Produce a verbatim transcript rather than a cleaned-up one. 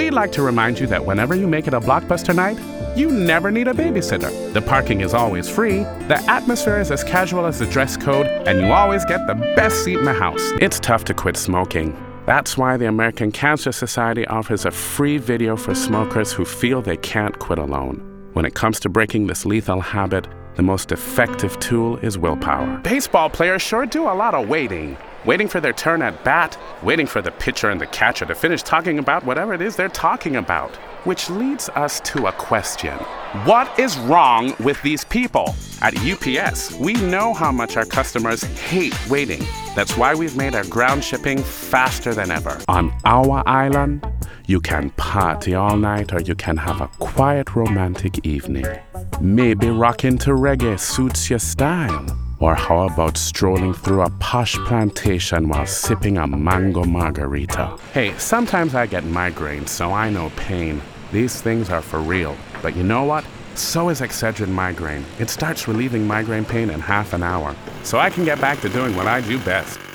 We'd like to remind you that whenever you make it a Blockbuster night, you never need a babysitter. The parking is always free, the atmosphere is as casual as the dress code, and you always get the best seat in the house. It's tough to quit smoking. That's why the American Cancer Society offers a free video for smokers who feel they can't quit alone. When it comes to breaking this lethal habit, the most effective tool is willpower. Baseball players sure do a lot of waiting. Waiting for their turn at bat, waiting for the pitcher and the catcher to finish talking about whatever it is they're talking about. Which leads us to a question. What is wrong with these people? At U P S, we know how much our customers hate waiting. That's why we've made our ground shipping faster than ever. On our island, you can party all night or you can have a quiet romantic evening. Maybe rocking to reggae suits your style. Or how about strolling through a posh plantation while sipping a mango margarita? Hey, sometimes I get migraines, so I know pain. These things are for real. But you know what? So is Excedrin migraine. It starts relieving migraine pain in half an hour. So I can get back to doing what I do best.